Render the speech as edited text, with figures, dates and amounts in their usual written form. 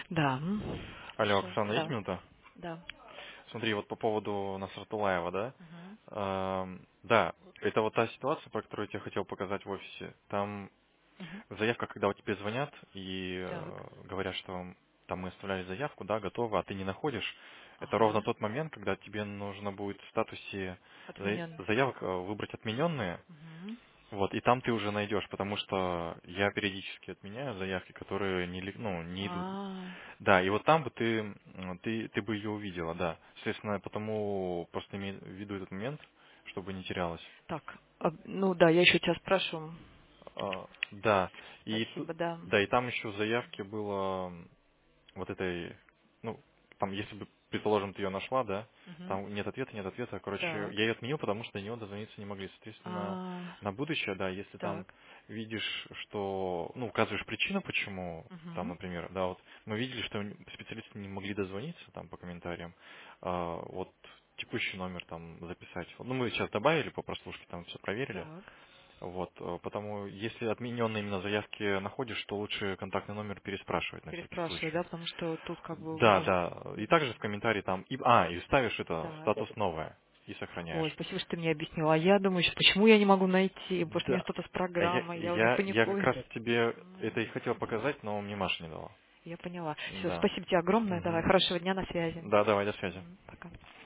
Да. Алло, Слушаю. Оксана, есть Да. минута? Да. Смотри, вот по поводу Насратулаева, да? Мгм. Да, это вот та ситуация, про которую я тебе хотел показать в офисе. Там Мгм. заявка, когда у тебе звонят и Так. говорят, что там мы оставляли заявку, да, готово, а ты не находишь, это ровно Ага. тот момент, когда тебе нужно будет в статусе Отменен. заявок выбрать отмененные, Мгм. вот, и там ты уже найдешь, потому что я периодически отменяю заявки, которые не идут. А, Да, и вот там бы ты бы ее увидела, да. Следственно, потому просто имей в виду этот момент, чтобы не терялась. так. Ну да, я еще тебя спрошу. Да, Спасибо, да. да, и там еще в заявке было вот этой, ну, там, если бы, предположим, ты ее нашла, да, Мгм. там нет ответа, короче, Так. я ее отменил, потому что до него дозвониться не могли. Соответственно, А, на будущее, да, если там так. видишь, что, ну, указываешь причину, почему, там, Мгм. например, да, вот, мы видели, что специалисты не могли дозвониться, там, по комментариям, вот, текущий номер там записать. Вот, ну, мы сейчас добавили по прослушке, там все проверили, Так. вот, потому если отмененные именно заявки находишь, то лучше контактный номер переспрашивать на всякий Переспрашиваю, случай. да, потому что тут как бы Да, может... да. И также в Мгм. комментарии там, и ставишь это в Так. статус новое и Ой, сохраняешь. спасибо, что ты мне объяснила. А я думаю, почему я не могу найти? Может, у меня Да. что-то с А программой, я уже я как паникую. раз тебе это и М. хотел показать, но мне Маша не дала. Я поняла. Все, Да. спасибо тебе огромное. Давай, Мгм. хорошего дня, на связи. Да, давай, до связи. Мгм. Пока.